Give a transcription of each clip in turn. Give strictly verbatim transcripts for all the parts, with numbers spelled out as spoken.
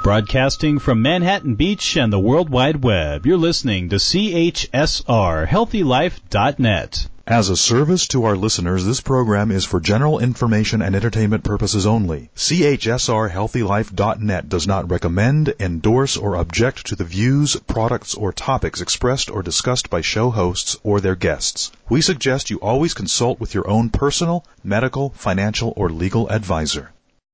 Broadcasting from Manhattan Beach and the World Wide Web, you're listening to C H S R, healthy life dot net. As a service to our listeners, this program is for general information and entertainment purposes only. C H S R healthy life dot net does not recommend, endorse, or object to the views, products, or topics expressed or discussed by show hosts or their guests. We suggest you always consult with your own personal, medical, financial, or legal advisor.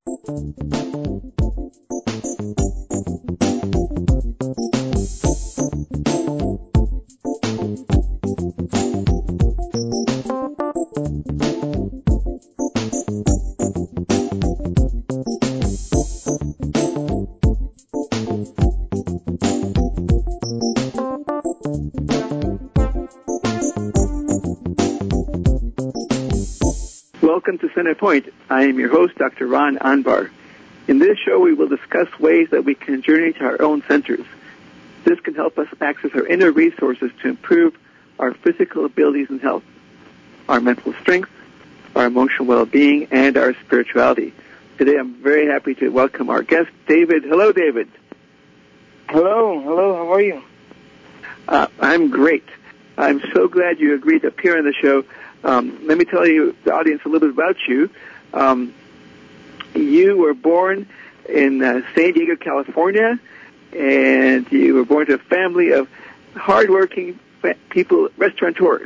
Welcome to Center Point. I am your host, Doctor Ron Anbar. In this show, we will discuss ways that we can journey to our own centers. This can help us access our inner resources to improve our physical abilities and health, our mental strength, our emotional well-being, and our spirituality. Today, I'm very happy to welcome our guest, David. Hello, David. Hello. Hello. How are you? Uh, I'm great. I'm so glad you agreed to appear on the show. Um, let me tell you, the audience, a little bit about you. Um, you were born in uh, San Diego, California, and you were born to a family of hardworking fa- people, restaurateurs.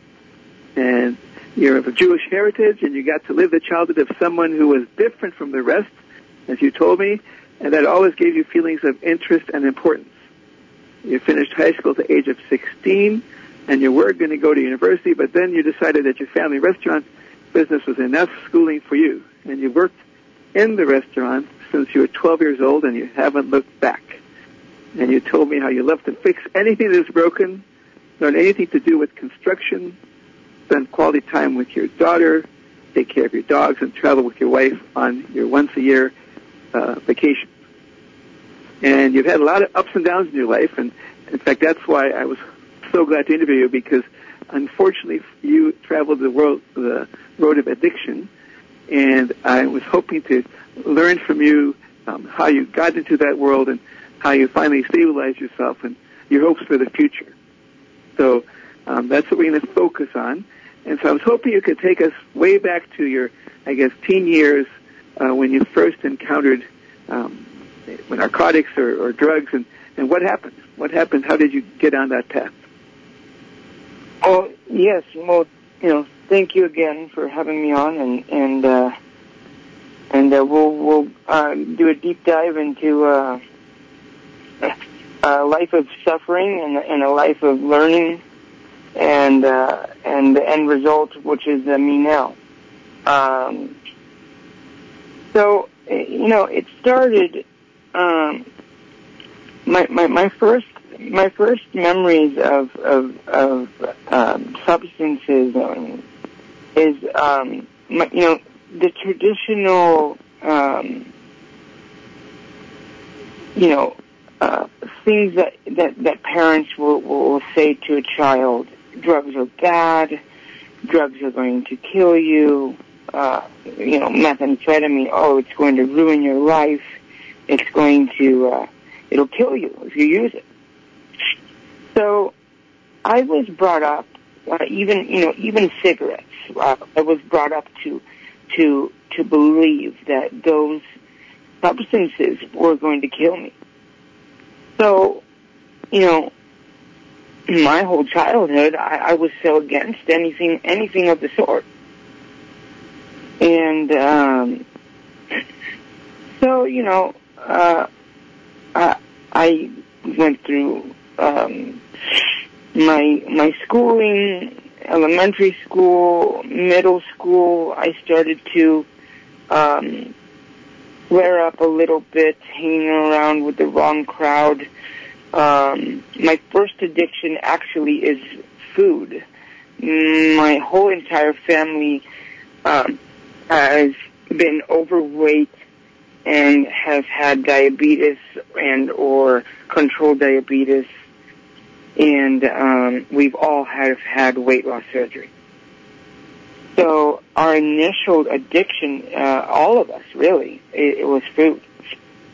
And you're of a Jewish heritage, and you got to live the childhood of someone who was different from the rest, as you told me, and that always gave you feelings of interest and importance. You finished high school at the age of sixteen, and you were going to go to university, but then you decided that your family restaurant business was enough schooling for you, and you worked in the restaurant since you were twelve years old, and you haven't looked back. And you told me how you love to fix anything that is broken, learn anything to do with construction, spend quality time with your daughter, take care of your dogs, and travel with your wife on your once-a-year uh, vacation. And you've had a lot of ups and downs in your life, and in fact, that's why I was so glad to interview you, because unfortunately you traveled the world, the road of addiction, and I was hoping to learn from you um, how you got into that world and how you finally stabilized yourself and your hopes for the future. So um, that's what we're going to focus on. And so I was hoping you could take us way back to your, I guess, teen years uh, when you first encountered um, narcotics or, or drugs, and, and what happened? What happened? How did you get on that path? Oh, yes. Well, you know, thank you again for having me on, and and uh, and uh, we'll we'll uh, do a deep dive into uh, a life of suffering and, and a life of learning, and uh, and the end result, which is uh, me now. Um, so you know, it started. Um, my my my first. My first memories of of, of um, substances um, is, um, my, you know, the traditional, um, you know, uh, things that, that, that parents will, will say to a child. Drugs are bad. Drugs are going to kill you. Uh, you know, methamphetamine. Oh, it's going to ruin your life. It's going to, uh, it'll kill you if you use it. So I was brought up, uh, even, you know, even cigarettes, uh, I was brought up to, to, to believe that those substances were going to kill me. So, you know, my whole childhood, I, I was so against anything, anything of the sort. And, um, so, you know, uh, I, I went through, um, my my schooling, elementary school, middle school. I started to um, flare up a little bit, hanging around with the wrong crowd. Um, my first addiction actually is food. My whole entire family um, has been overweight and has had diabetes and or controlled diabetes. And um, we've all have had weight loss surgery. So our initial addiction, uh, all of us really, it, it was food.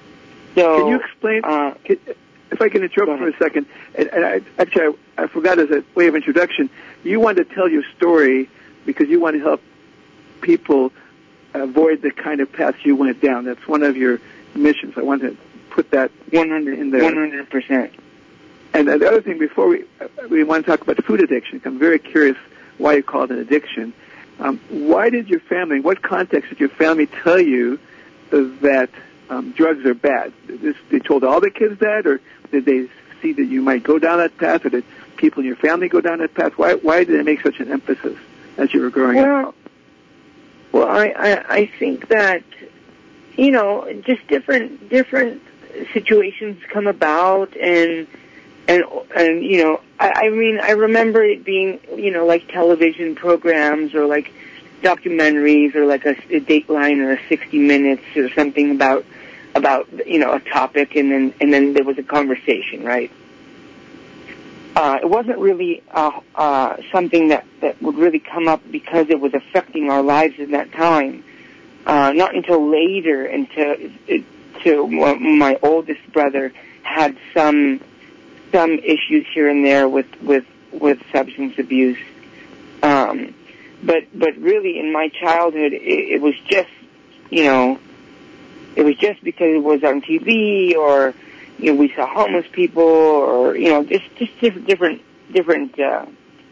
So, can you explain, uh, can, if I can interrupt for a second, and, and I, actually I, I forgot as a way of introduction, you want to tell your story because you want to help people avoid the kind of path you went down. That's one of your missions. I want to put that one hundred in there. one hundred percent. And the other thing, before we we want to talk about food addiction, I'm very curious why you call it an addiction. Um, why did your family, what context did your family tell you that um, drugs are bad? This, they told all the kids that, or did they see that you might go down that path, or did people in your family go down that path? Why why did they make such an emphasis as you were growing well, up? Well, I, I, I think that, you know, just different different situations come about, and and and you know, I, I mean, I remember it being, you know, like television programs or like documentaries or like a, a Dateline or a sixty minutes or something about about you know a topic, and then and then there was a conversation, right? Uh, it wasn't really uh, uh, something that, that would really come up because it was affecting our lives in that time. Uh, not until later, until to my oldest brother had some some issues here and there with with, with substance abuse. Um, but but really, in my childhood, it, it was just you know, it was just because it was on T V, or you know, we saw homeless people, or you know, just just different different different uh,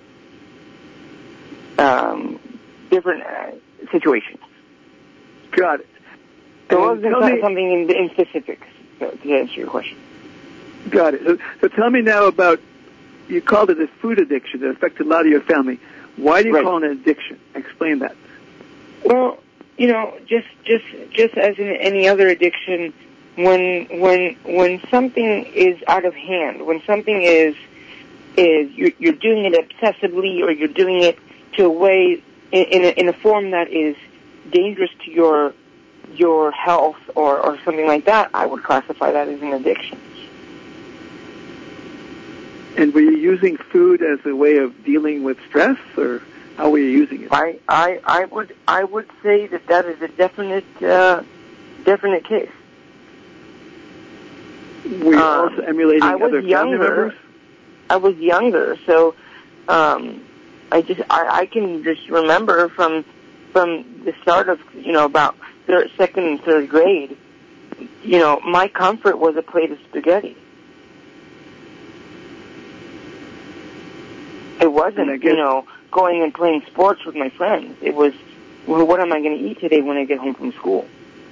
um, different uh, situations. Got it. So it wasn't me, something in, in specifics, so, to answer your question. Got it. So, so tell me now about, you called it a food addiction that affected a lot of your family. Why do you right. call it an addiction? Explain that. Well, you know, just just just as in any other addiction, when when when something is out of hand, when something is is you're, you're doing it obsessively, or you're doing it to a way in, in, a, in a form that is dangerous to your your health or, or something like that, I would classify that as an addiction. And were you using food as a way of dealing with stress, or how were you using it? I, I, I would I would say that that is a definite uh, definite case. Were you um, also emulating I was other younger, family members? I was younger, so um, I just I, I can just remember from from the start of you know about third, second and third grade, you know, my comfort was a plate of spaghetti. It wasn't, you know, going and playing sports with my friends. It was, well, what am I going to eat today when I get home from school?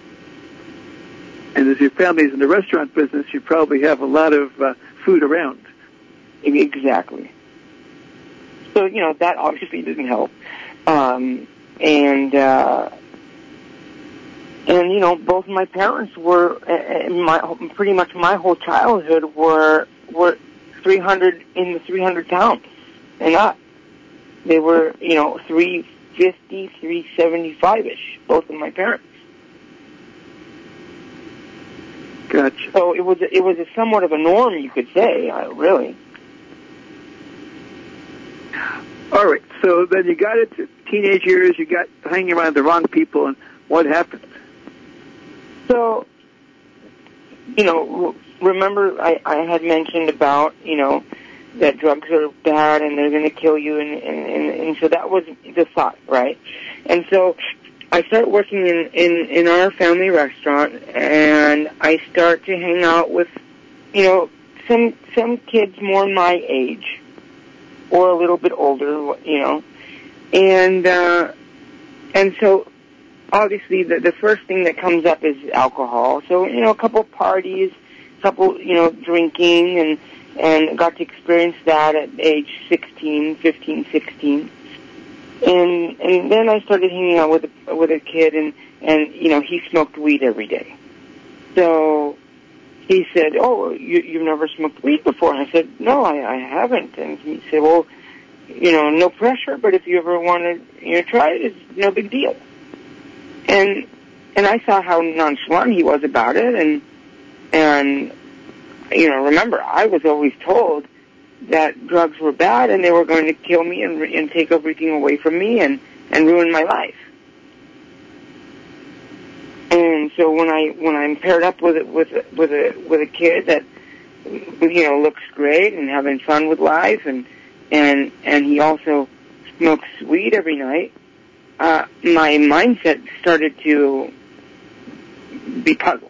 And as your family's in the restaurant business, you probably have a lot of uh, food around. Exactly. So, you know, that obviously didn't help. Um, and, uh, and, you know, both my parents were, uh, my, pretty much my whole childhood were, were three hundred, in the three hundred pounds. And up. They were, you know, three fifty, three seventy-five-ish, both of my parents. Gotcha. So it was, it was a somewhat of a norm, you could say, uh, really. All right, so then you got into teenage years, you got hanging around the wrong people, and what happened? So, you know, remember I, I had mentioned about, you know, that drugs are bad and they're going to kill you, and, and, and so that was the thought, right? And so I start working in, in, in our family restaurant, and I start to hang out with, you know, some some kids more my age or a little bit older, you know, and uh, and so obviously the, the first thing that comes up is alcohol. So, you know, a couple parties, a couple, you know, drinking, and and got to experience that at age sixteen, fifteen, sixteen. And and then I started hanging out with a, with a kid, and, and, you know, he smoked weed every day. So he said, oh, you, you've never smoked weed before? And I said, no, I, I haven't. And he said, well, you know, no pressure, but if you ever want to, you know, try it, it's no big deal. And and I saw how nonchalant he was about it, and and you know, remember, I was always told that drugs were bad and they were going to kill me and, and take everything away from me and, and ruin my life. And so when I when I'm paired up with with with a with a kid that, you know, looks great and having fun with life, and and and he also smokes weed every night, uh, my mindset started to be puzzled.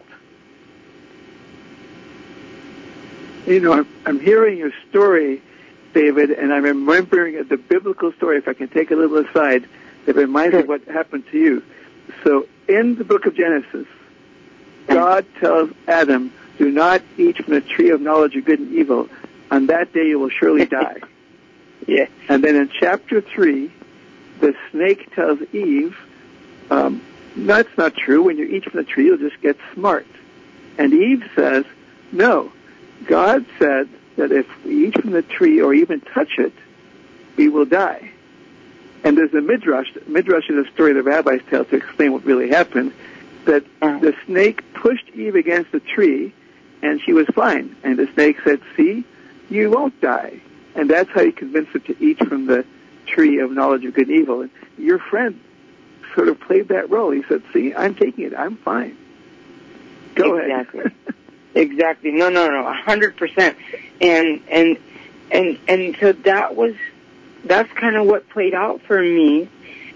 You know, I'm, I'm hearing your story, David, and I'm remembering the biblical story, if I can take a little aside, that reminds me of what happened to you. So in the book of Genesis, God tells Adam, do not eat from the tree of knowledge of good and evil. On that day you will surely die. Yeah. And then in chapter three, the snake tells Eve, um, that's not true. When you eat from the tree, you'll just get smart. And Eve says, no. God said that if we eat from the tree or even touch it, we will die. And there's a midrash. Midrash is a story the rabbis tell to explain what really happened, that uh-huh. the snake pushed Eve against the tree, and she was fine. And the snake said, see, you won't die. And that's how he convinced her to eat from the tree of knowledge of good and evil. And your friend sort of played that role. He said, see, I'm taking it. I'm fine. Go exactly. ahead. Exactly. No, no, no. A hundred percent. And, and, and, and so that was, that's kind of what played out for me.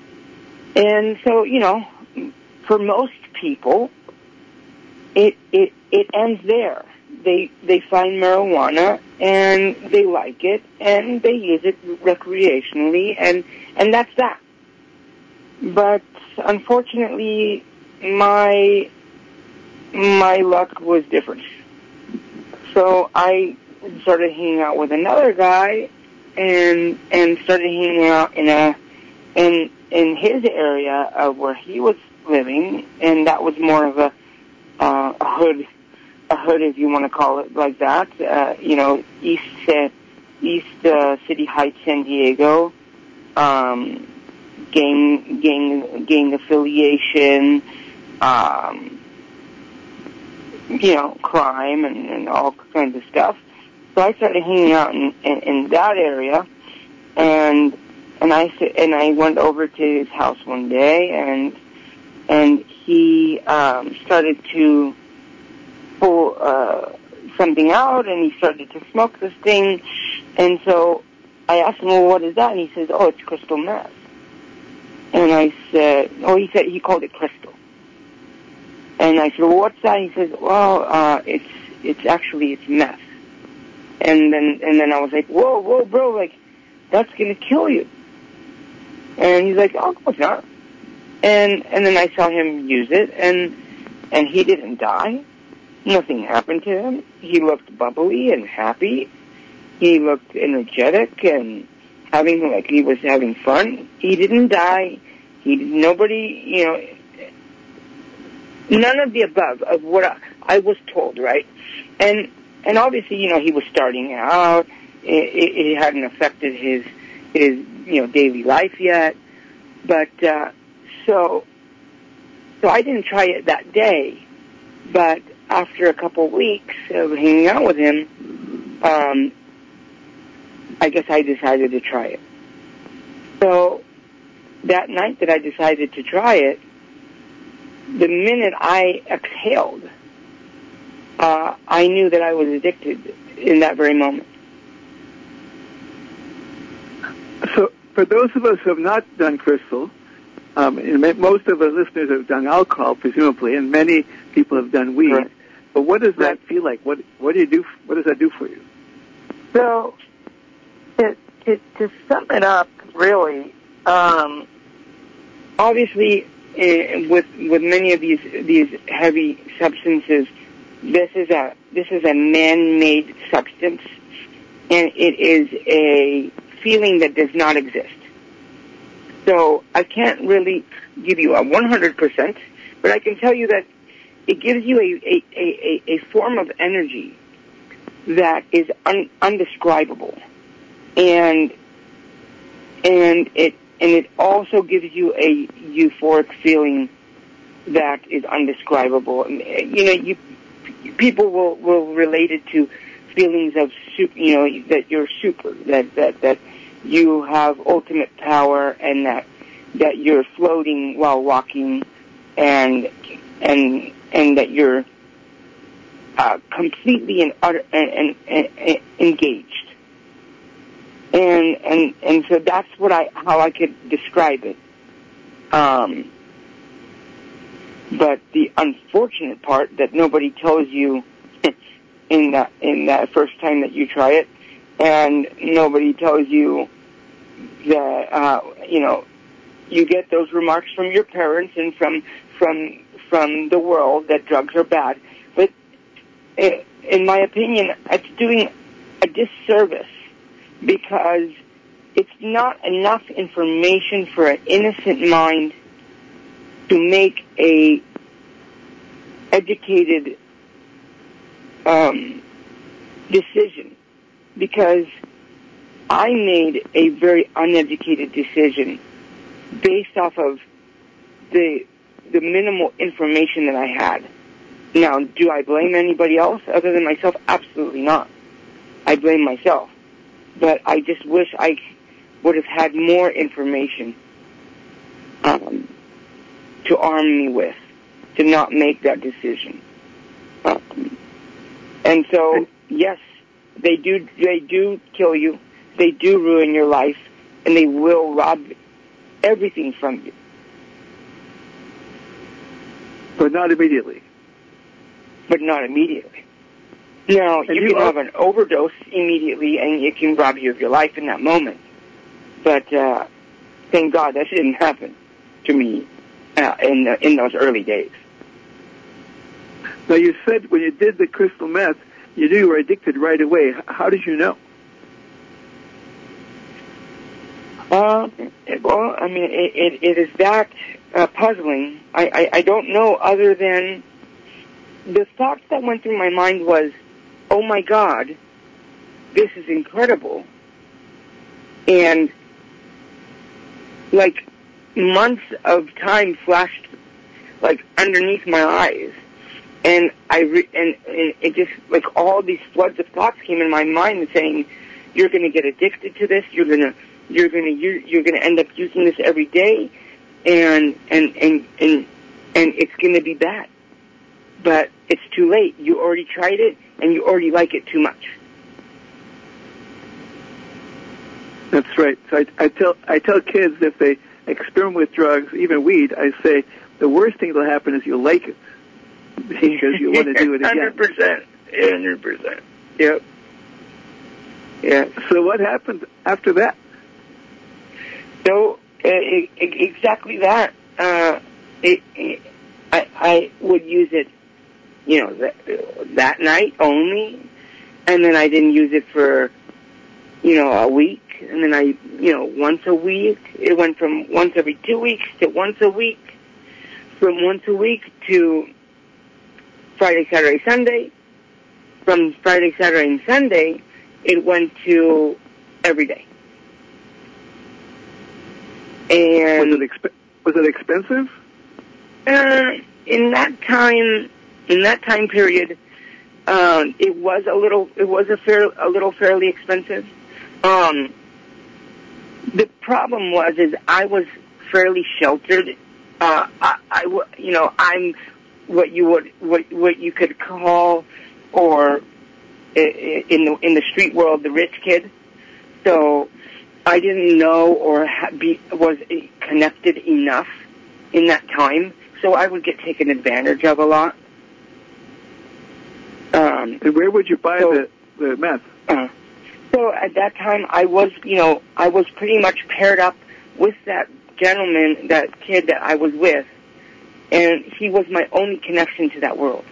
And so, you know, for most people, it, it, it ends there. They, they find marijuana and they like it and they use it recreationally, and, and that's that. But unfortunately, my, my luck was different. So I started hanging out with another guy and, and started hanging out in a, in, in his area of where he was living, and that was more of a, uh, a hood, a hood, if you want to call it like that, uh, you know, East, uh, East, uh, City Heights, San Diego, um, gang, gang, gang affiliation, um, you know, crime and, and all kinds of stuff. So I started hanging out in, in, in that area, and, and I, and I went over to his house one day, and, and he, um, started to pull, uh, something out, and he started to smoke this thing, and so I asked him, well, what is that? And he says, oh, it's crystal meth. And I said, oh, he said, he called it crystal. And I said, well, what's that? He says, well, uh, it's, it's actually, it's meth. And then, and then I was like, whoa, whoa, bro, like, that's gonna kill you. And he's like, oh, no, it's not. And, and then I saw him use it, and, and he didn't die. Nothing happened to him. He looked bubbly and happy. He looked energetic and having, like, he was having fun. He didn't die. He, nobody, you know, none of the above of what I, I was told, right? And, and obviously, you know, he was starting out. It, it, it hadn't affected his, his, you know, daily life yet. But, uh, so, so I didn't try it that day. But after a couple of weeks of hanging out with him, um, I guess I decided to try it. So that night that I decided to try it, the minute I exhaled, uh, I knew that I was addicted in that very moment. So for those of us who have not done crystal, um, and most of our listeners have done alcohol, presumably, and many people have done weed. Right. But what does that right. feel like? What what do you do? What does that do for you? So to to, to sum it up, really, um, obviously, uh, with with many of these these heavy substances, this is a this is a man-made substance, and it is a feeling that does not exist. So I can't really give you a one hundred percent, but I can tell you that it gives you a, a, a, a form of energy that is un, undescribable. And, and it, and it also gives you a euphoric feeling that is undescribable. And, you know, you, people will, will relate it to feelings of, you know, that you're super, that, that, that you have ultimate power, and that, that you're floating while walking, and, and, and that you're uh, completely and, utter, and, and, and engaged. And and and so that's what I how I could describe it. Um, but the unfortunate part that nobody tells you in that in that first time that you try it, and nobody tells you that uh, you know you get those remarks from your parents and from from from the world that drugs are bad. But in my opinion, it's doing a disservice, because it's not enough information for an innocent mind to make a educated um, decision. Because I made a very uneducated decision based off of the the minimal information that I had. Now, do I blame anybody else other than myself? Absolutely not. I blame myself. But I just wish I would have had more information um, to arm me with, to not make that decision. Um, and so, yes, they do. They do kill you. They do ruin your life, and they will rob everything from you. But not immediately. But not immediately. Now, and you, you can are- have an overdose immediately, and it can rob you of your life in that moment. But uh, thank God that didn't happen to me uh, in the, in those early days. Now, you said when you did the crystal meth, you knew you were addicted right away. How did you know? Uh, well, I mean, it, it, it is that uh, puzzling. I, I, I don't know, other than the thoughts that went through my mind was, oh my God, this is incredible. And like months of time flashed like underneath my eyes. And I re- and, and it just, like, all these floods of thoughts came in my mind saying, you're going to get addicted to this, you're going to you're going to you're, you're going to end up using this every day, and and and and and it's going to be bad. But it's too late. You already tried it, and you already like it too much. That's right. So I, I tell I tell kids, if they experiment with drugs, even weed, I say the worst thing that'll happen is you'll like it, because you want to do it again. one hundred percent. one hundred percent. Yep. Yeah. So what happened after that? So uh, it, it, exactly that. Uh, it, it, I, I would use it, you know, that, that night only, and then I didn't use it for, you know, a week, and then I, you know, once a week. It went from once every two weeks to once a week, from once a week to Friday, Saturday, Sunday. From Friday, Saturday, and Sunday, it went to every day. And was it exp- was it expensive? Uh, in that time, in that time period, um, it was a little, it was a fair, a little fairly expensive. Um, the problem was, is I was fairly sheltered. Uh, I, I, you know, I'm what you would, what, what you could call, or in the in the street world, the rich kid. So I didn't know or ha- be was connected enough in that time, so I would get taken advantage of a lot. Um, and where would you buy so, the the meth? Uh, so at that time, I was, you know, I was pretty much paired up with that gentleman, that kid that I was with, and he was my only connection to that world.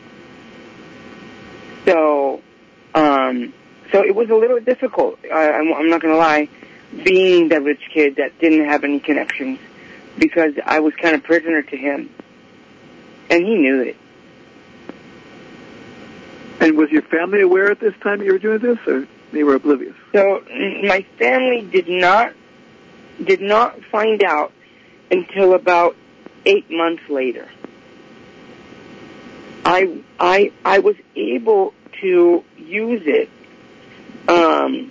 So, um, so it was a little difficult. I, I'm, I'm not going to lie, being the rich kid that didn't have any connections, because I was kind of prisoner to him, and he knew it. And was your family aware at this time that you were doing this, or they were oblivious? So my family did not did not find out until about eight months later. I I I was able to use it um,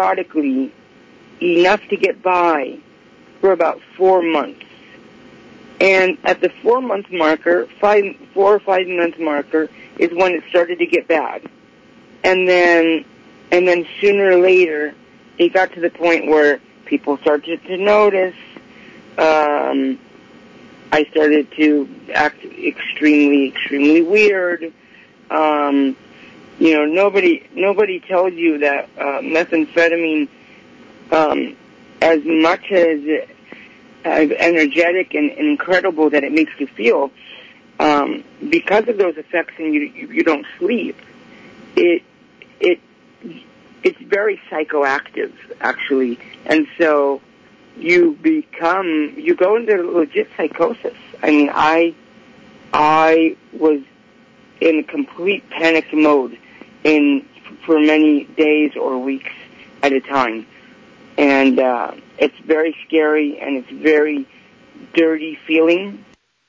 periodically enough to get by for about four months. And at the four-month marker, five, four or five-month marker, is when it started to get bad. And then, and then sooner or later, it got to the point where people started to notice. Um, I started to act extremely, extremely weird. Um, you know, nobody, nobody tells you that uh, methamphetamine, um, as much as as energetic and, and incredible that it makes you feel, um, because of those effects, and you, you you don't sleep, it it it's very psychoactive, actually, and so you become you go into legit psychosis. I mean, I I was in complete panic mode in for many days or weeks at a time, and uh, it's very scary and it's very dirty feeling.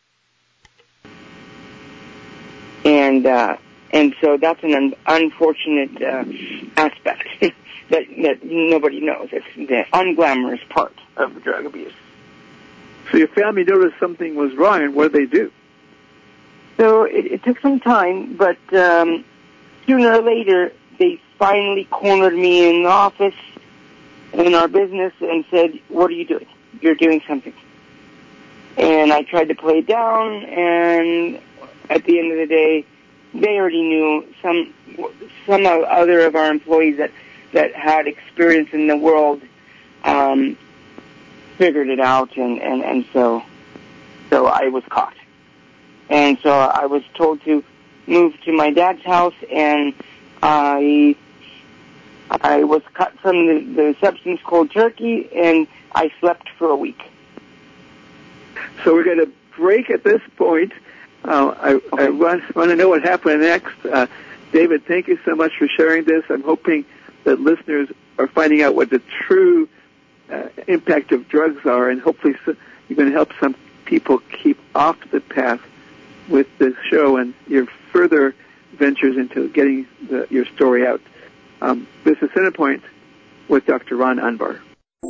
And uh, and so that's an un- unfortunate uh, aspect that that nobody knows. It's the unglamorous part of drug abuse. So your family noticed something was wrong, and what did they do? So it, it took some time, but um, sooner or later they finally cornered me in the office in our business and said, "What are you doing? You're doing something." And I tried to play it down, and at the end of the day, they already knew. Some some other of our employees that, that had experience in the world um, figured it out, and, and, and so so I was caught. And so I was told to move to my dad's house, and I I was cut from the, the substance cold turkey, and I slept for a week. So we're going to break at this point. Uh, I, I want, want to know what happened next. Uh, David, thank you so much for sharing this. I'm hoping that listeners are finding out what the true uh, impact of drugs are, and hopefully so, you're going to help some people keep off the path with this show and your further ventures into getting the, your story out. Um, this is Centerpoint with Doctor Ron Anbar.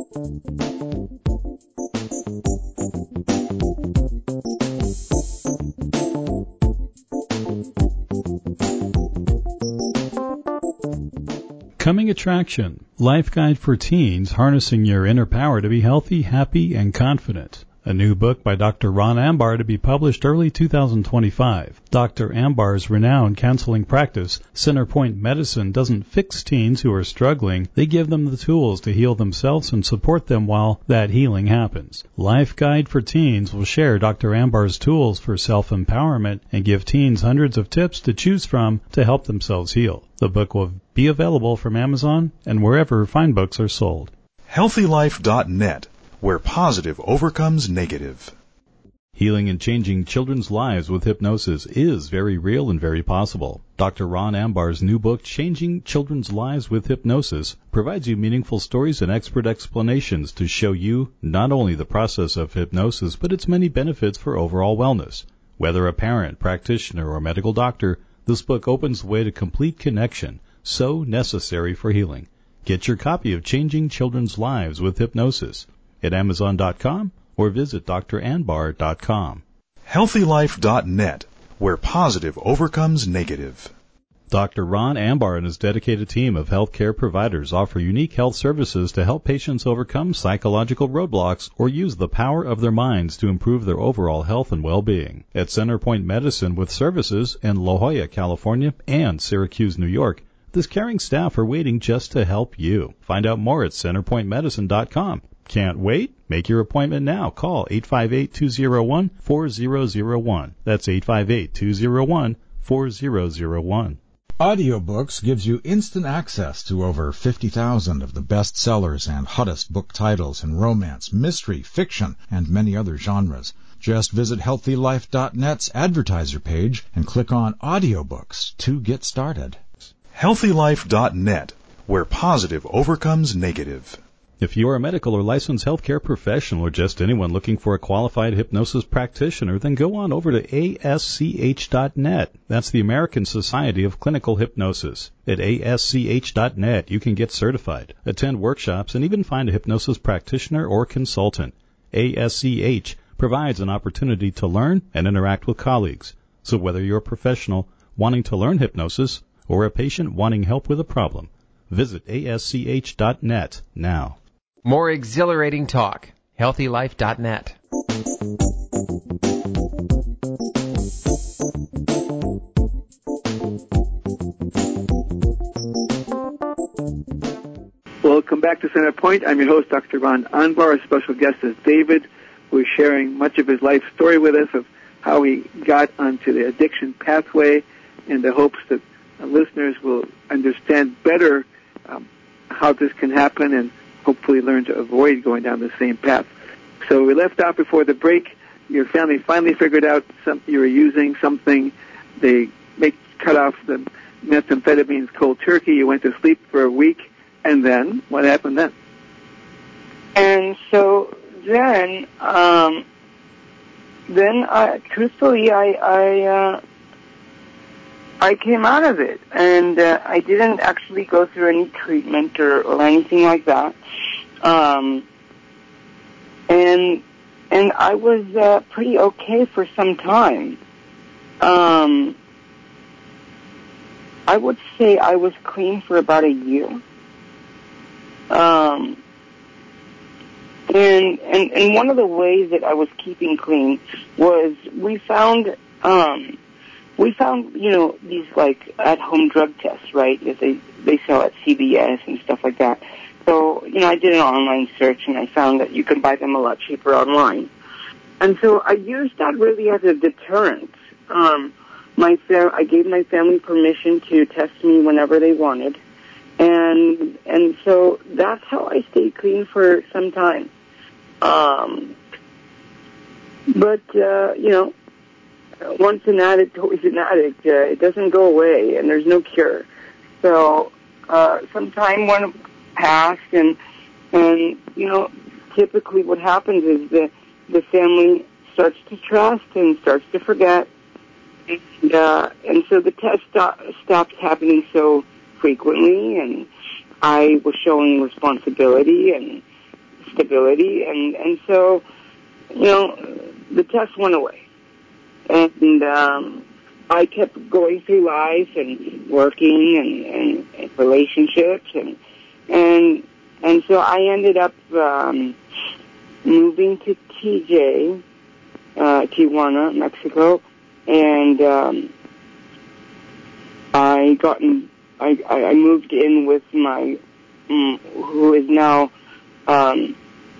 Coming Attraction, Life Guide for Teens, Harnessing Your Inner Power to be Healthy, Happy, and Confident. A new book by Doctor Ron Anbar to be published early two thousand twenty-five. Doctor Anbar's renowned counseling practice, Centerpoint Medicine, doesn't fix teens who are struggling. They give them the tools to heal themselves and support them while that healing happens. Life Guide for Teens will share Doctor Anbar's tools for self-empowerment and give teens hundreds of tips to choose from to help themselves heal. The book will be available from Amazon and wherever fine books are sold. healthy life dot net, where positive overcomes negative. Healing and changing children's lives with hypnosis is very real and very possible. Doctor Ron Anbar's new book, Changing Children's Lives with Hypnosis, provides you meaningful stories and expert explanations to show you not only the process of hypnosis, but its many benefits for overall wellness. Whether a parent, practitioner, or medical doctor, this book opens the way to complete connection, so necessary for healing. Get your copy of Changing Children's Lives with Hypnosis at amazon dot com or visit d r anbar dot com. healthy life dot net, where positive overcomes negative. Doctor Ron Anbar and his dedicated team of healthcare providers offer unique health services to help patients overcome psychological roadblocks or use the power of their minds to improve their overall health and well-being. At Centerpoint Medicine with services in La Jolla, California and Syracuse, New York, this caring staff are waiting just to help you. Find out more at centerpoint medicine dot com. Can't wait? Make your appointment now. Call eight five eight, two zero one, four zero zero one. That's eight five eight, two zero one, four zero zero one. Audiobooks gives you instant access to over fifty thousand of the best sellers and hottest book titles in romance, mystery, fiction, and many other genres. Just visit healthy life dot net's advertiser page and click on Audiobooks to get started. healthy life dot net, where positive overcomes negative. If you are a medical or licensed healthcare professional or just anyone looking for a qualified hypnosis practitioner, then go on over to A S C H dot net. That's the American Society of Clinical Hypnosis. At A S C H dot net, you can get certified, attend workshops, and even find a hypnosis practitioner or consultant. A S C H provides an opportunity to learn and interact with colleagues. So whether you're a professional wanting to learn hypnosis or a patient wanting help with a problem, visit A S C H dot net now. More exhilarating talk. healthy life dot net. Welcome back to Center Point. I'm your host, Doctor Ron Anbar. Our special guest is David, who is sharing much of his life story with us of how he got onto the addiction pathway, in the hopes that uh, listeners will understand better um, how this can happen and hopefully learn to avoid going down the same path. So we left out before the break. Your family finally figured out some, you were using something. They make cut off the methamphetamines cold turkey. You went to sleep for a week. And then, what happened then? And so then, um, then, I, truthfully, I, I, uh, I came out of it, and uh, I didn't actually go through any treatment or, or anything like that. Um, and and I was uh, pretty okay for some time. Um, I would say I was clean for about a year. Um, and, and, and one of the ways that I was keeping clean was we found, um, we found, you know, these like at-home drug tests, right, that they, they sell at C V S and stuff like that. So, you know, I did an online search and I found that you can buy them a lot cheaper online. And so I used that really as a deterrent. Um, my fam- I gave my family permission to test me whenever they wanted. And and so that's how I stayed clean for some time. Um, but, uh, you know, once an addict, always an addict. Uh, it doesn't go away, and there's no cure. So uh, some time went past, and, and, you know, typically what happens is the, the family starts to trust and starts to forget. And, uh, and so the test stop, stops happening so frequently, and I was showing responsibility and stability, and, and so, you know, the test went away. And um, I kept going through life and working and, and, and relationships, and and and so I ended up um, moving to T J, uh, Tijuana, Mexico, and um, I got in, I, I moved in with my um, who is now um,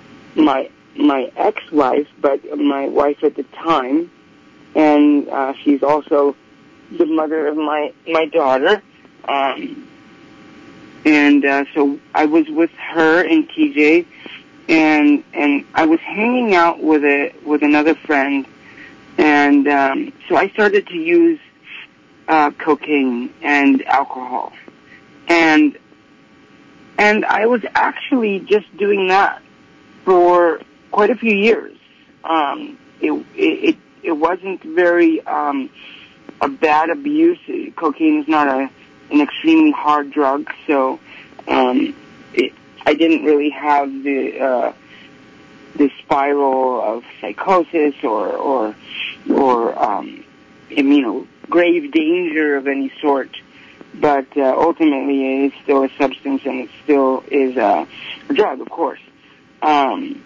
my my ex-wife, but my wife at the time. And uh, she's also the mother of my my daughter, um, and uh, so I was with her in T J, and and I was hanging out with a with another friend, and um, so I started to use uh, cocaine and alcohol, and and I was actually just doing that for quite a few years. Um, it it. it It wasn't very um, a bad abuse. Cocaine is not a an extremely hard drug, so um, it, I didn't really have the uh, the spiral of psychosis or or or um, you know, grave danger of any sort. But uh, ultimately, it is still a substance, and it still is a, a drug, of course. Um,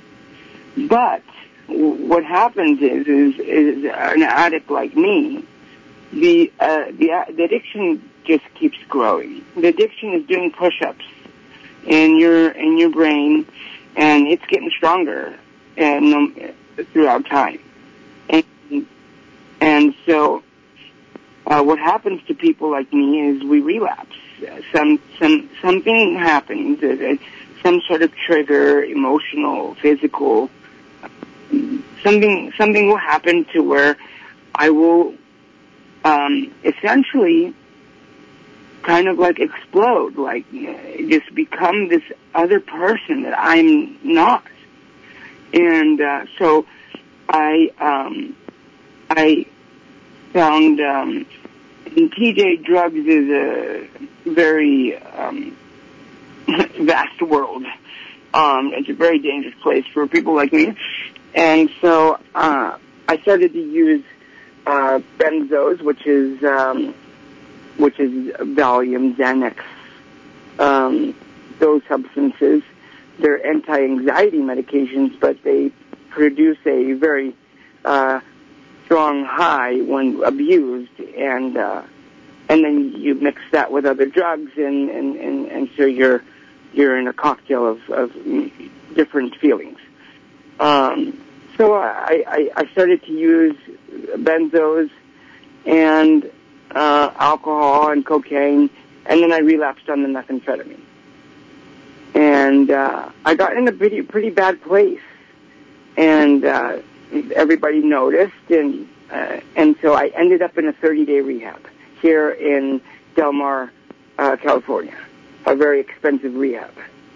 but what happens is, is, is an addict like me, the, uh, the, the addiction just keeps growing. The addiction is doing push-ups in your, in your brain, and it's getting stronger and, um, throughout time. And, and so, uh, what happens to people like me is we relapse. Some, some, something happens, uh, some sort of trigger, emotional, physical. Something something will happen to where I will um, essentially kind of like explode, like just become this other person that I'm not. And uh, so I um, I found um, in T J drugs is a very um, vast world. Um, it's a very dangerous place for people like me. and so uh, I started to use uh, benzos, which is um, which is Valium, Xanax, um, those substances. They're anti-anxiety medications, but they produce a very uh, strong high when abused, and uh, and then you mix that with other drugs, and, and, and, and so you're you're in a cocktail of, of different feelings. Um, so I, I, I started to use benzos and uh, alcohol and cocaine, and then I relapsed on the methamphetamine. And uh, I got in a pretty, pretty bad place, and uh, everybody noticed, and uh, and so I ended up in a thirty-day rehab here in Del Mar, uh, California, a very expensive rehab.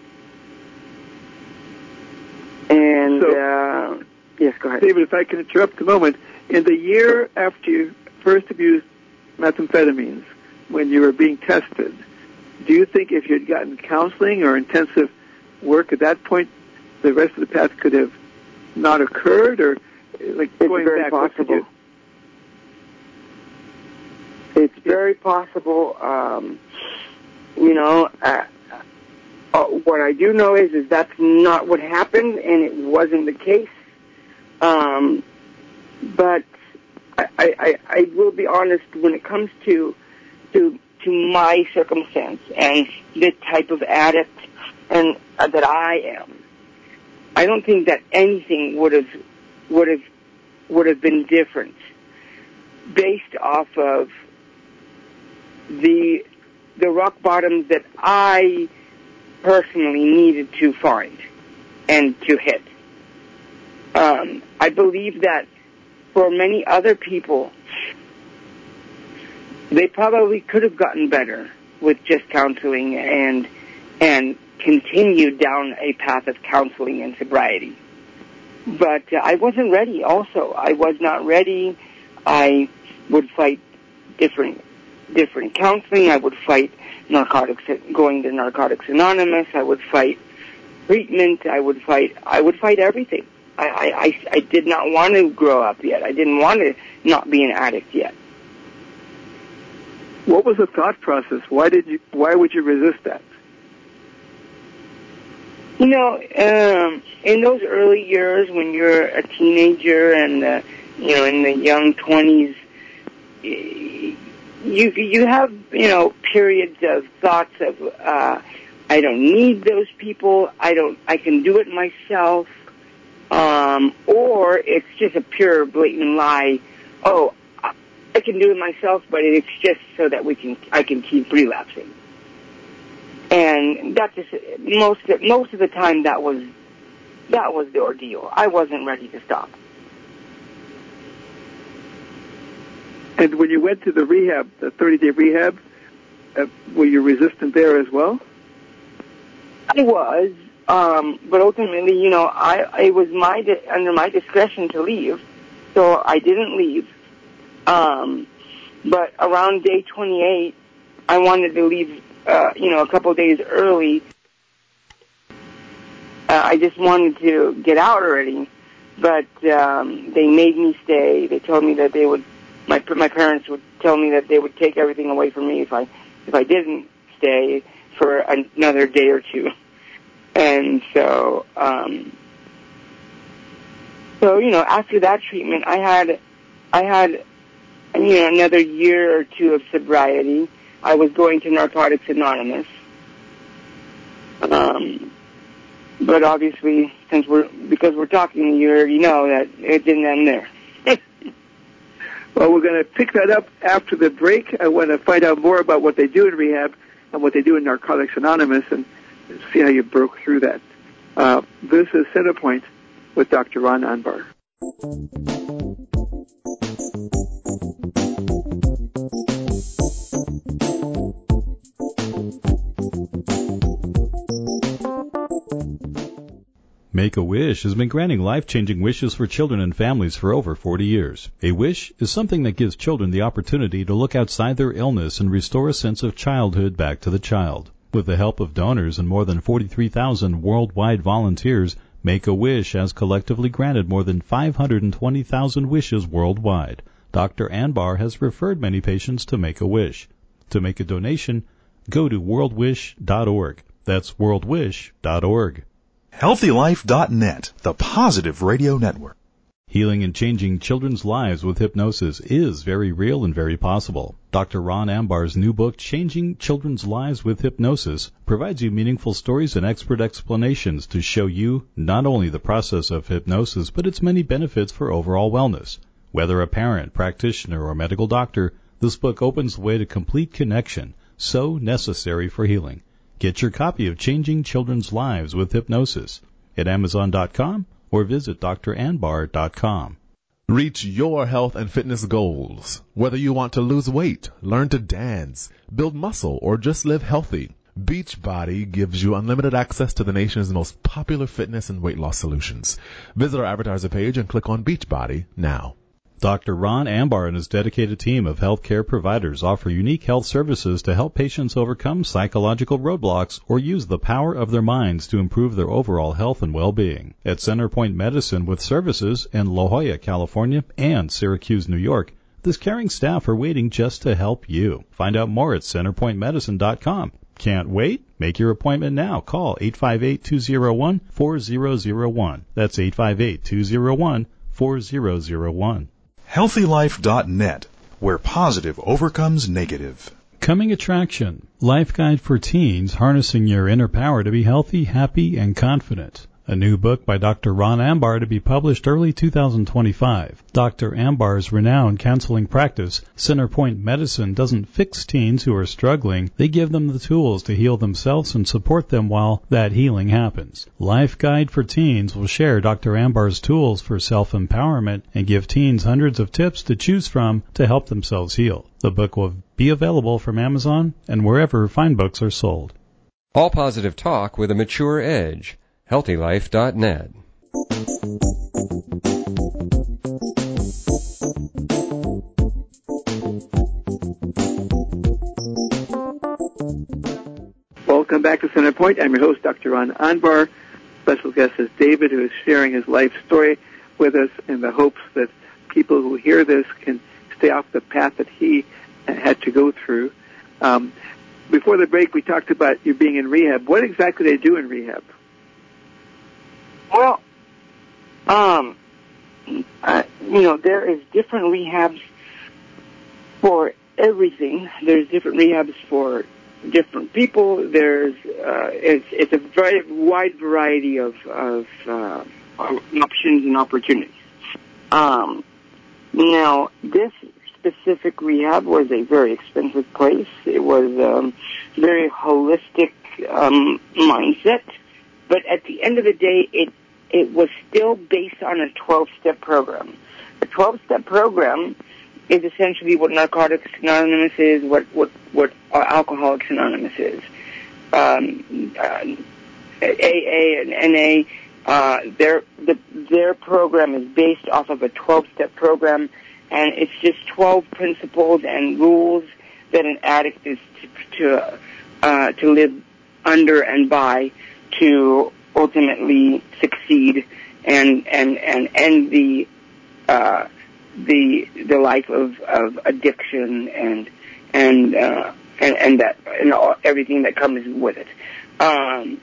And, so, uh, yes, go ahead. David, if I can interrupt a moment, in the year after you first abused methamphetamines, when you were being tested, do you think if you had gotten counseling or intensive work at that point, the rest of the path could have not occurred, or like it's going very back? Possible. You... It's very possible. Um, you know, uh, uh, what I do know is is that's not what happened, and it wasn't the case. Um, but I, I, I will be honest when it comes to to to my circumstance and the type of addict and uh, that I am. I don't think that anything would have would have would have been different based off of the the rock bottoms that I personally needed to find and to hit. Um, I believe that for many other people, they probably could have gotten better with just counseling and and continued down a path of counseling and sobriety. But uh, I wasn't ready also. I was not ready. I would fight different different counseling. I would fight narcotics, going to Narcotics Anonymous. I would fight treatment. I would fight, I would fight everything. I, I, I did not want to grow up yet. I didn't want to not be an addict yet. What was the thought process? Why did you, why would you resist that? You know, um, in those early years when you're a teenager and, uh, you know, in the young twenties, you you have, you know, periods of thoughts of, uh, I don't need those people, I don't, I can do it myself, um, or it's just a pure, blatant lie, oh, I can do it myself, but it's just so that we can, I can keep relapsing. And that just, most, most of the time that was, that was the ordeal. I wasn't ready to stop. And when you went to the rehab, the thirty-day rehab, uh, were you resistant there as well? I was, um, but ultimately, you know, I it was my di- under my discretion to leave, so I didn't leave. Um, but around day twenty-eight, I wanted to leave, uh, you know, a couple of days early. Uh, I just wanted to get out already, but um, they made me stay. They told me that they would. My my parents would tell me that they would take everything away from me if I if I didn't stay for another day or two, and so um, so you know after that treatment I had I had you know another year or two of sobriety. I was going to Narcotics Anonymous, um, but obviously since we're because we're talking, you already know that it didn't end there. Well, we're going to pick that up after the break. I want to find out more about what they do in rehab and what they do in Narcotics Anonymous and see how you broke through that. Uh, this is Centerpoint with Doctor Ron Anbar. Make-A-Wish has been granting life-changing wishes for children and families for over forty years. A wish is something that gives children the opportunity to look outside their illness and restore a sense of childhood back to the child. With the help of donors and more than forty-three thousand worldwide volunteers, Make-A-Wish has collectively granted more than five hundred twenty thousand wishes worldwide. Doctor Anbar has referred many patients to Make-A-Wish. To make a donation, go to world wish dot org. That's world wish dot org. healthy life dot net, the positive radio network. Healing and changing children's lives with hypnosis is very real and very possible. Doctor Ron Ambar's new book, Changing Children's Lives with Hypnosis, provides you meaningful stories and expert explanations to show you not only the process of hypnosis, but its many benefits for overall wellness. Whether a parent, practitioner, or medical doctor, this book opens the way to complete connection, so necessary for healing. Get your copy of Changing Children's Lives with Hypnosis at amazon dot com or visit d r anbar dot com. Reach your health and fitness goals. Whether you want to lose weight, learn to dance, build muscle, or just live healthy, Beachbody gives you unlimited access to the nation's most popular fitness and weight loss solutions. Visit our advertiser page and click on Beachbody now. Doctor Ron Ambar and his dedicated team of healthcare providers offer unique health services to help patients overcome psychological roadblocks or use the power of their minds to improve their overall health and well-being. At Centerpoint Medicine with services in La Jolla, California and Syracuse, New York, this caring staff are waiting just to help you. Find out more at centerpoint medicine dot com. Can't wait? Make your appointment now. Call eight five eight, two oh one, four oh oh one. That's eight five eight, two oh one, four oh oh one. healthy life dot net, where positive overcomes negative. Coming attraction, Life Guide for Teens, Harnessing Your Inner Power to be Healthy, Happy, and Confident. A new book by Doctor Ron Ambar to be published early two thousand twenty-five. Doctor Ambar's renowned counseling practice, Centerpoint Medicine, doesn't fix teens who are struggling. They give them the tools to heal themselves and support them while that healing happens. Life Guide for Teens will share Doctor Ambar's tools for self-empowerment and give teens hundreds of tips to choose from to help themselves heal. The book will be available from Amazon and wherever fine books are sold. All positive talk with a mature edge. healthy life dot net. Welcome back to Centerpoint. I'm your host, Doctor Ron Anbar. Special guest is David, who is sharing his life story with us in the hopes that people who hear this can stay off the path that he had to go through. Um, before the break, we talked about you being in rehab. What exactly do they do in rehab? Well, um, uh, you know, there is different rehabs for everything. There's different rehabs for different people. There's uh, it's it's a very wide variety of of uh, options and opportunities. Um, now, this specific rehab was a very expensive place. It was um, very holistic um, mindset. But at the end of the day, it it was still based on a twelve-step program. A twelve-step program is essentially what Narcotics Anonymous is, what what what Alcoholics Anonymous is. Um, uh, A A and N A, uh, their the, their program is based off of a twelve-step program, and it's just twelve principles and rules that an addict is to to, uh, to live under and by, to ultimately succeed and and and end the uh, the the life of, of addiction and and uh, and and that and all, everything that comes with it. Um,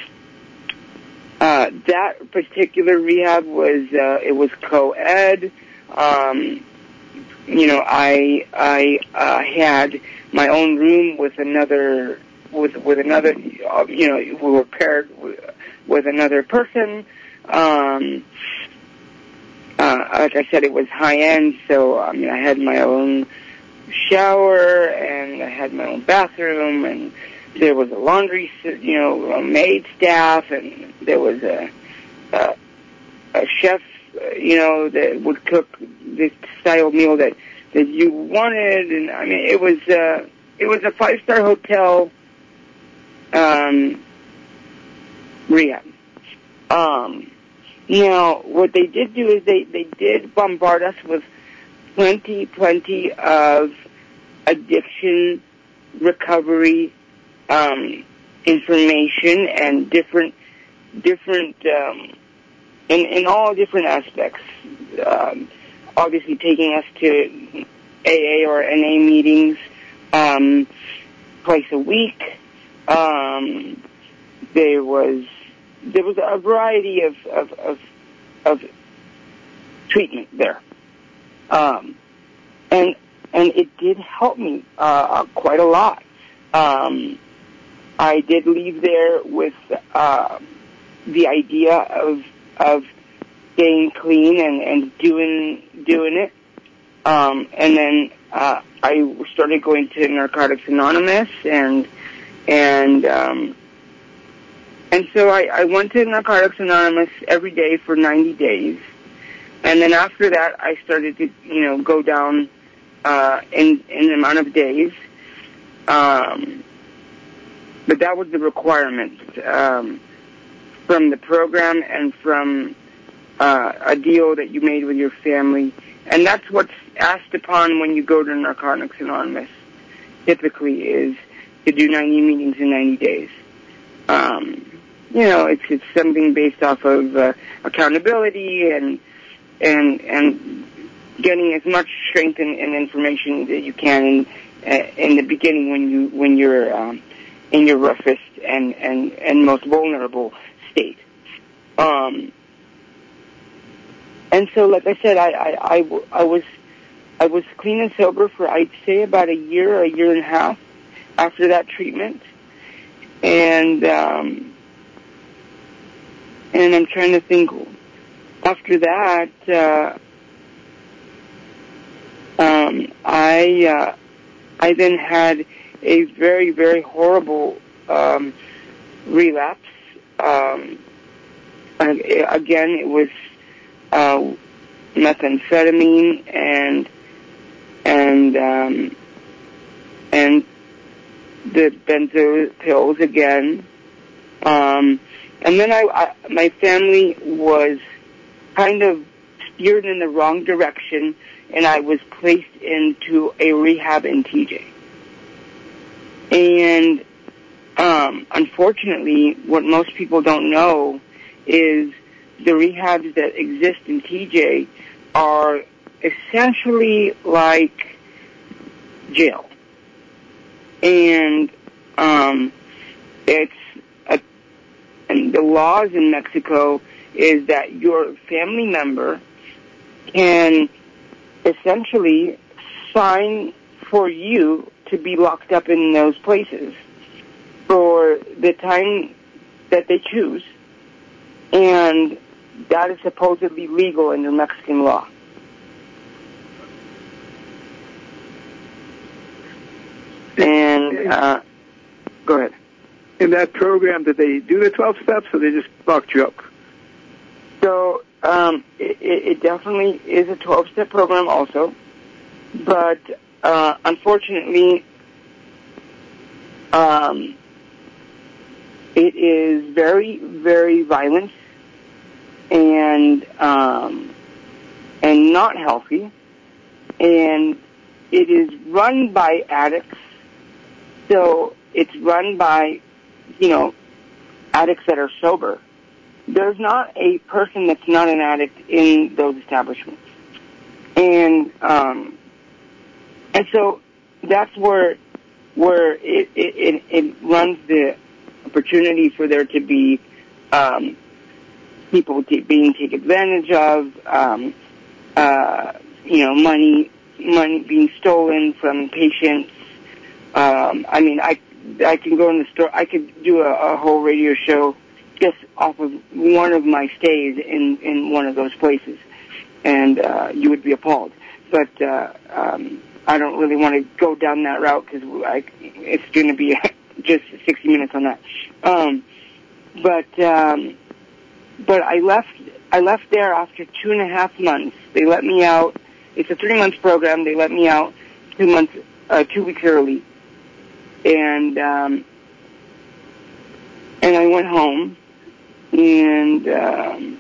uh, that particular rehab was uh, it was co-ed. Um, you know, I I uh, had my own room with another. With with another, uh, you know, we were paired with, with another person. Um, uh, like I said, it was high end, so I mean, I had my own shower and I had my own bathroom, and there was a laundry, you know, a maid staff, and there was a a, a chef, you know, that would cook the style meal that that you wanted, and I mean, it was uh, it was a five star hotel. Um, rehab. Um, now, what they did do is they, they did bombard us with plenty, plenty of addiction recovery um, information and different, different um, in, in all different aspects. Um, obviously taking us to A A or N A meetings um, twice a week. Um, there was there was a variety of of, of, of treatment there, um, and and it did help me uh, quite a lot. Um, I did leave there with uh, the idea of of staying clean and, and doing doing it, um, and then uh, I started going to Narcotics Anonymous, and and um, and so I, I went to Narcotics Anonymous every day for ninety days, and then after that I started to you know go down uh, in in the amount of days. Um, but that was the requirement um, from the program and from uh, a deal that you made with your family. And that's what's asked upon when you go to Narcotics Anonymous, typically, is to do ninety meetings in ninety days. Um, you know, it's it's something based off of uh, accountability and and and getting as much strength and, and information that you can in, uh, in the beginning when you when you're um, in your roughest and, and, and most vulnerable state. Um, and so, like I said, I, I, I, I was I was clean and sober for, I'd say, about a year, a year and a half after that treatment. And um, and I'm trying to think, after that, uh, um, I uh, I then had a very, very horrible um, relapse. Um, again, it was uh, methamphetamine and and um, and the benzo pills again. Um, and then I, I, my family was kind of steered in the wrong direction, and I was placed into a rehab in T J. And um, unfortunately, what most people don't know is the rehabs that exist in T J are essentially like jail. And um, it's a, and the laws in Mexico is that your family member can essentially sign for you to be locked up in those places for the time that they choose, and that is supposedly legal under Mexican law. And, uh, go ahead. In that program, did they do the twelve steps, or they just locked you up? So, um, it, it definitely is a twelve-step program also, but, uh, unfortunately, um, it is very, very violent and, um, and not healthy, and it is run by addicts. So it's run by, you know, addicts that are sober. There's not a person that's not an addict in those establishments. And, um, and so that's where, where it, it, it runs the opportunity for there to be, um, people t- being taken advantage of, um, uh, you know, money, money being stolen from patients. Um, I mean, I, I can go in the store, I could do a, a whole radio show just off of one of my stays in, in one of those places, and uh, you would be appalled. But uh, um, I don't really want to go down that route because it's going to be just sixty minutes on that. Um, but um, but I left I left there after two and a half months. They let me out. It's a three month program. They let me out two months, uh, two weeks early, and um, and I went home. And um,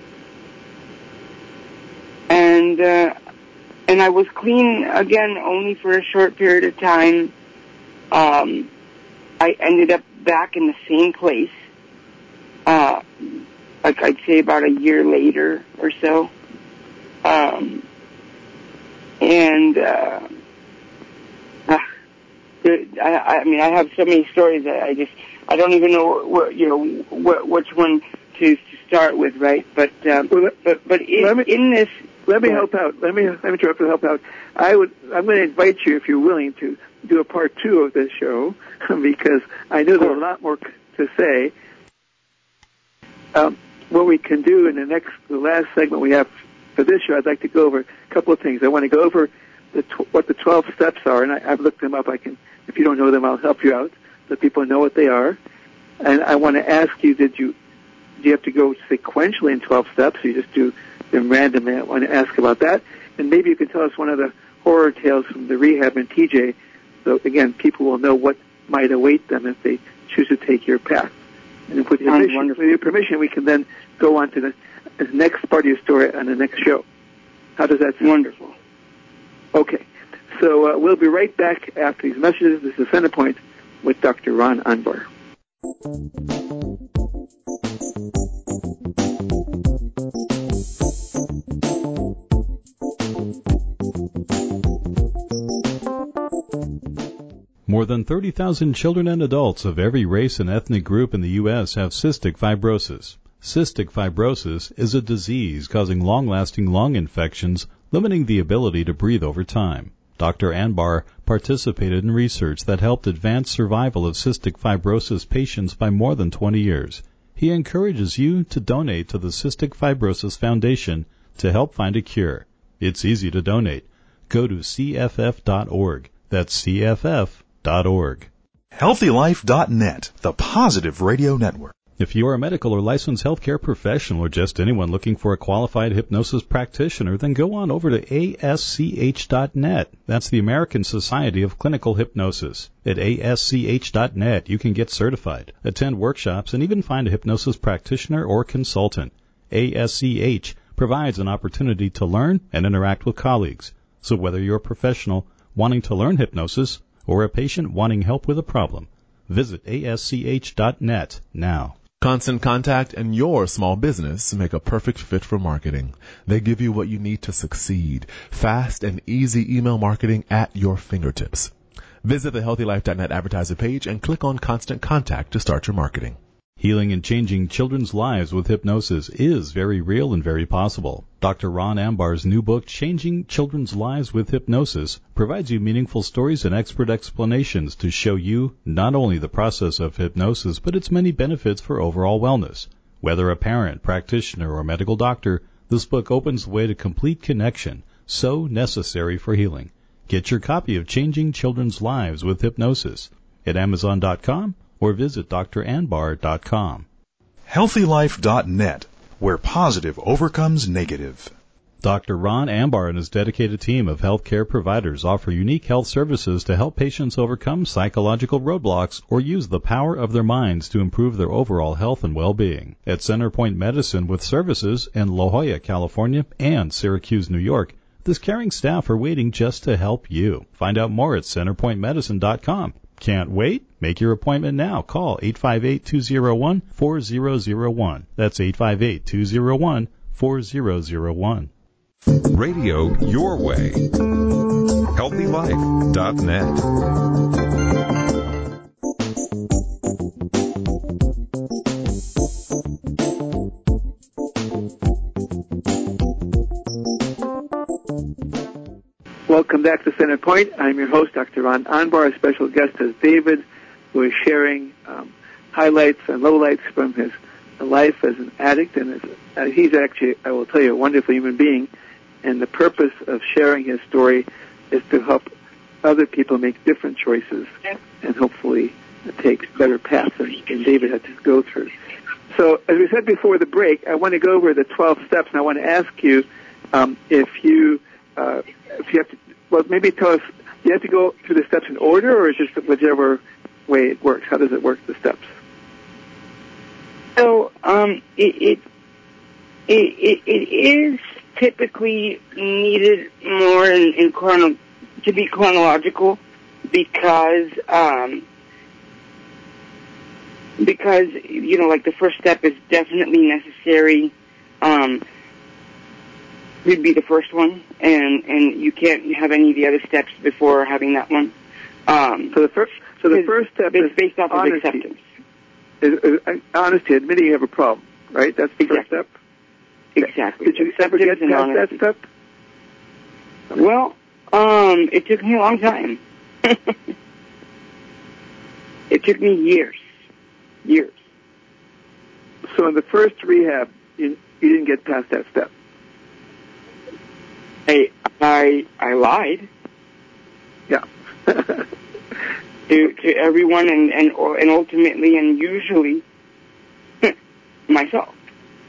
and uh, and I was clean again only for a short period of time. Um, I ended up back in the same place uh, like I'd say about a year later or so. Um, and, uh, I, I mean, I have so many stories that I just, I don't even know what, you know, what, which one to, to start with, right? But, um, but, but in, me, in this, let me help out. Let me, let me interrupt and help out. I would, I'm going to invite you, if you're willing, to do a part two of this show, because I know there's a lot more to say. Um, what we can do in the next, the last segment we have for this show, I'd like to go over a couple of things. I want to go over the tw- what the twelve steps are, and I, I've looked them up. I can, if you don't know them, I'll help you out, so people know what they are. And I want to ask you, did you, do you have to go sequentially in twelve steps, or you just do them randomly? I want to ask about that. And maybe you can tell us one of the horror tales from the rehab in T J, so again, people will know what might await them if they choose to take your path. And with your, permission, with your permission, we can then go on to the, the next part of your story on the next show. How does that sound? Wonderful. Okay. So uh, we'll be right back after these messages. This is Centerpoint with Doctor Ron Anbar. More than thirty thousand children and adults of every race and ethnic group in the U S have cystic fibrosis. Cystic fibrosis is a disease causing long-lasting lung infections, limiting the ability to breathe over time. Doctor Anbar participated in research that helped advance survival of cystic fibrosis patients by more than twenty years. He encourages you to donate to the Cystic Fibrosis Foundation to help find a cure. It's easy to donate. Go to C F F dot org. That's C F F dot org. healthy life dot net, the positive radio network. If you are a medical or licensed healthcare professional or just anyone looking for a qualified hypnosis practitioner, then go on over to A S C H dot net. That's the American Society of Clinical Hypnosis. At A S C H dot net, you can get certified, attend workshops, and even find a hypnosis practitioner or consultant. A S C H provides an opportunity to learn and interact with colleagues. So whether you're a professional wanting to learn hypnosis or a patient wanting help with a problem, visit A S C H dot net now. Constant Contact and your small business make a perfect fit for marketing. They give you what you need to succeed. Fast and easy email marketing at your fingertips. Visit the healthy life dot net advertiser page and click on Constant Contact to start your marketing. Healing and changing children's lives with hypnosis is very real and very possible. Doctor Ron Ambar's new book, Changing Children's Lives with Hypnosis, provides you meaningful stories and expert explanations to show you not only the process of hypnosis, but its many benefits for overall wellness. Whether a parent, practitioner, or medical doctor, this book opens the way to complete connection, so necessary for healing. Get your copy of Changing Children's Lives with Hypnosis at Amazon dot com or visit D R Anbar dot com. healthy life dot net, where positive overcomes negative. Doctor Ron Ambar and his dedicated team of healthcare providers offer unique health services to help patients overcome psychological roadblocks or use the power of their minds to improve their overall health and well-being. At Centerpoint Medicine with services in La Jolla, California and Syracuse, New York, this caring staff are waiting just to help you. Find out more at centerpoint medicine dot com. Can't wait? Make your appointment now. Call eight five eight, two zero one, four zero zero one. That's eight five eight, two zero one, four zero zero one. Radio your way. healthy life dot net. Welcome back to Center Point. I'm your host, Doctor Ron Anbar. Our special guest is David, who is sharing um, highlights and lowlights from his life as an addict. And as, uh, he's actually, I will tell you, a wonderful human being. And the purpose of sharing his story is to help other people make different choices and hopefully take better paths than, than David had to go through. So, as we said before the break, I want to go over the twelve steps, and I want to ask you um, if you uh, if you have to, well, maybe tell us, do you have to go through the steps in order, or is it just whichever way it works? How does it work, the steps? So, um, it, it, it, it is typically needed more in, in chrono, to be chronological, because, um, because, you know, like the first step is definitely necessary. Um, would be the first one, and, and you can't have any of the other steps before having that one. Um, so the first, so the first step is is based off honesty. of acceptance. Is, is, honesty, admitting you have a problem, right? That's the exactly. first step. Exactly. Did you ever get past honesty. that step? Well, um, it took me a long time. It took me years, years. So in the first rehab, you, you didn't get past that step. I I I lied. Yeah. to to everyone and and and ultimately and usually myself.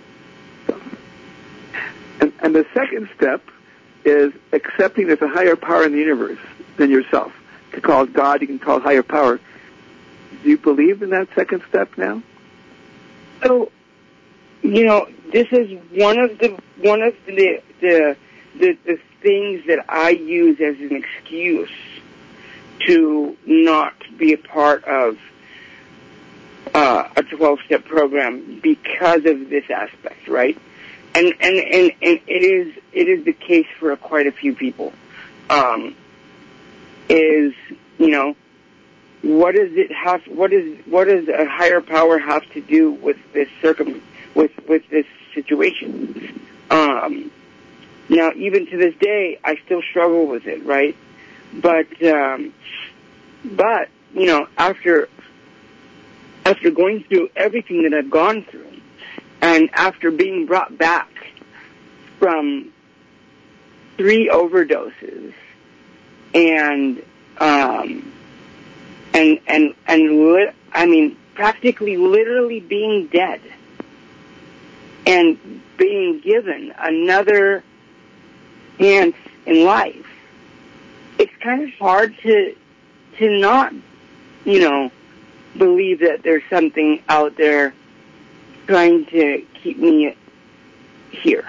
And, and the second step is accepting there's a higher power in the universe than yourself. You can call it God, you can call it higher power. Do you believe in that second step now? So, you know, this is one of the one of the the the, the things that I use as an excuse to not be a part of uh, a twelve-step program because of this aspect, right? And and, and, and it is it is the case for quite a few people. Um, is you know, what does it have? What is what does a higher power have to do with this circum with with this situation? Um, now, even to this day, I still struggle with it, right? But um, but you know, after after going through everything that I've gone through, and after being brought back from three overdoses, and um, and and and li- I mean, practically, literally being dead, and being given another chance in life, it's kind of hard to to not, you know, believe that there's something out there trying to keep me here.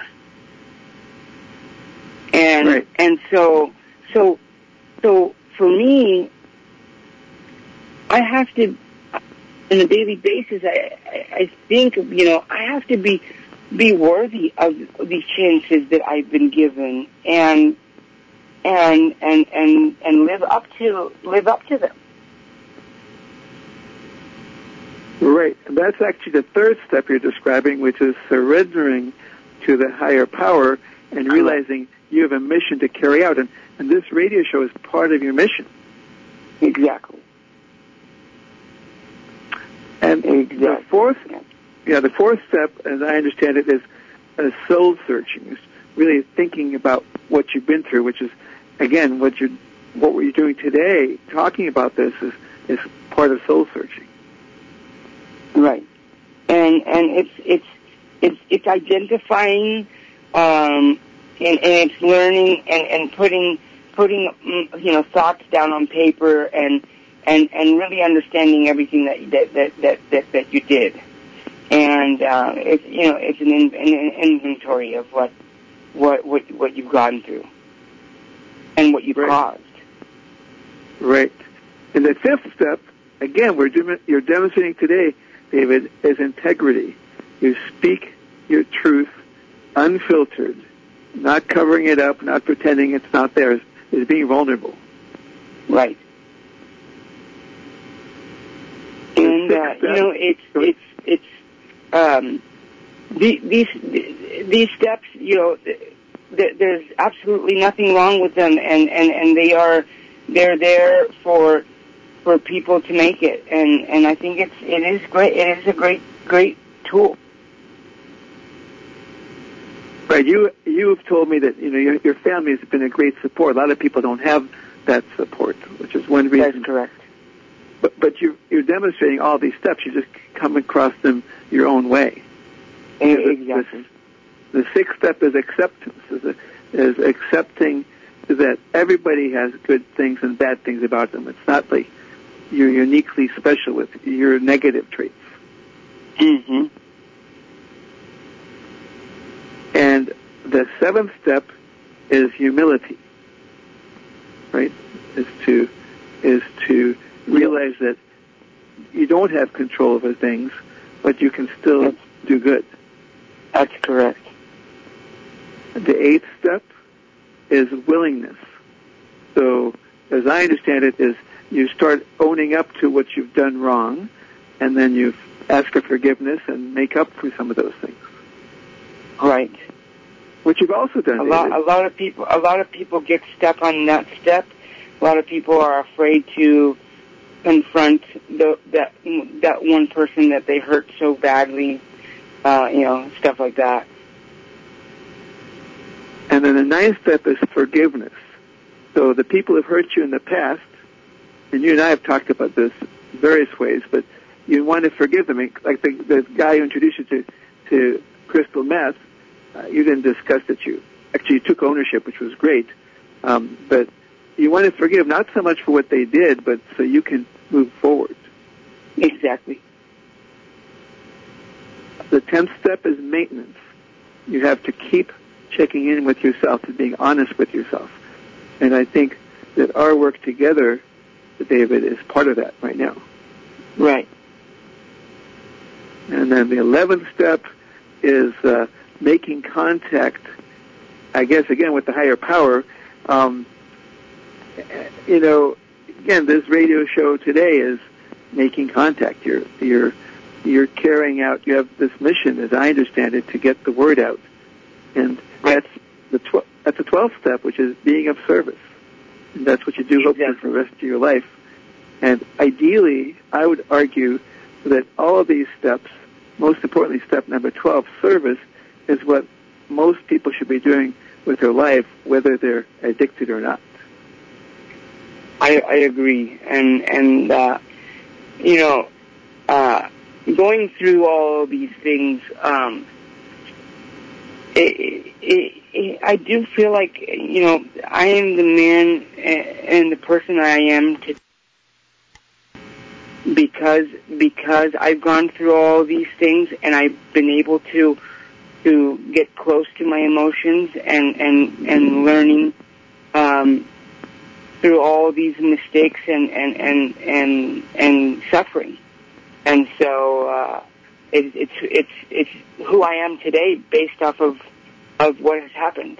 And right. and so so so for me, I have to, on a daily basis, I, I I think, you know, I have to be be worthy of these chances that I've been given, and and and and and live up to live up to them. Right. And that's actually the third step you're describing, which is surrendering to the higher power and realizing you have a mission to carry out. And, and this radio show is part of your mission. Exactly. And exactly. the fourth, yeah, the fourth step, as I understand it, is uh, soul searching. It's really thinking about what you've been through, which is, again, what you're, what you're doing today. Talking about this is is part of soul searching. Right, and and it's it's it's it's identifying, um, and, and it's learning and, and putting putting you know thoughts down on paper and and, and really understanding everything that that that that, that, that you did, and uh, it's you know it's an, in, an inventory of what what what what you've gone through and what you've right. caused. Right, and the fifth step, again, we're doing, you're demonstrating today, David, is integrity. You speak your truth unfiltered, not covering it up, not pretending it's not there, is being vulnerable. Right. And, uh, you know, it's, it's, it's, um, the, these, these steps, you know, th- there's absolutely nothing wrong with them, and, and, and they are, they're there for, for people to make it, and, and I think it's it is great. It is a great great tool. Right. You you've told me that you know your, your family has been a great support. A lot of people don't have that support, which is one reason. That's correct. But but you you're demonstrating all these steps. You just come across them your own way. Exactly. The, the sixth step is acceptance. Is, a, is accepting that everybody has good things and bad things about them. It's not like you're uniquely special with your negative traits. Mm-hmm. And the seventh step is humility, right? Is to is to realize that you don't have control over things, but you can still That's, do good. That's correct. The eighth step is willingness. So, as I understand it, is you start owning up to what you've done wrong, and then you ask for forgiveness and make up for some of those things. Right. Which you've also done. A lot, a lot of people, a lot of people get stuck on that step. A lot of people are afraid to confront the, that that one person that they hurt so badly. Uh, you know, stuff like that. And then the ninth step is forgiveness. So the people who've hurt you in the past, and you and I have talked about this various ways, but you want to forgive them. Like the, the guy who introduced you to, to crystal meth, uh, you didn't discuss that you actually you took ownership, which was great. Um, but you want to forgive not so much for what they did, but so you can move forward. Exactly. The tenth step is maintenance. You have to keep checking in with yourself and being honest with yourself. And I think that our work together, David, is part of that right now. Right. And then the eleventh step is uh, making contact, I guess, again, with the higher power. Um, you know, again, this radio show today is making contact. You're, you're, you're carrying out, you have this mission, as I understand it, to get the word out. And that's the tw- that's the twelfth step, which is being of service. And that's what you do Exactly. hopefully for the rest of your life. And ideally, I would argue that all of these steps, most importantly, step number twelve, service, is what most people should be doing with their life, whether they're addicted or not. I, I agree. And, and uh, you know, uh, going through all these things, um, It, it, it, I do feel like, you know, I am the man and the person I am to, because because I've gone through all these things and I've been able to to get close to my emotions and and and learning um, through all these mistakes and and and and, and suffering, and so. Uh, It, it's it's it's who I am today, based off of of what has happened.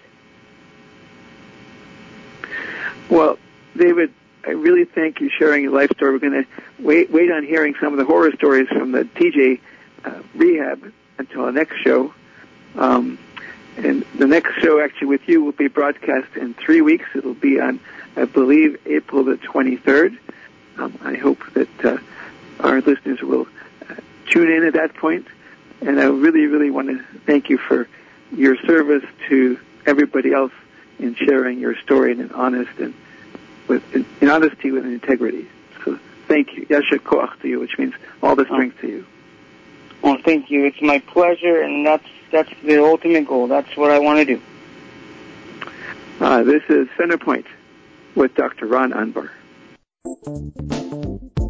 Well, David, I really thank you sharing your life story. We're going to wait wait on hearing some of the horror stories from the T J uh, rehab until our next show. Um, and the next show, actually, with you will be broadcast in three weeks. It'll be on, I believe, April the twenty-third. Um, I hope that uh, our listeners will tune in at that point, and I really, really want to thank you for your service to everybody else in sharing your story in an honest and with in, in honesty with integrity. So thank you, Yasher Koach to you, which means all the strength oh. to you. Well, thank you. It's my pleasure, and that's that's the ultimate goal. That's what I want to do. Uh, this is Centerpoint with Doctor Ron Anbar.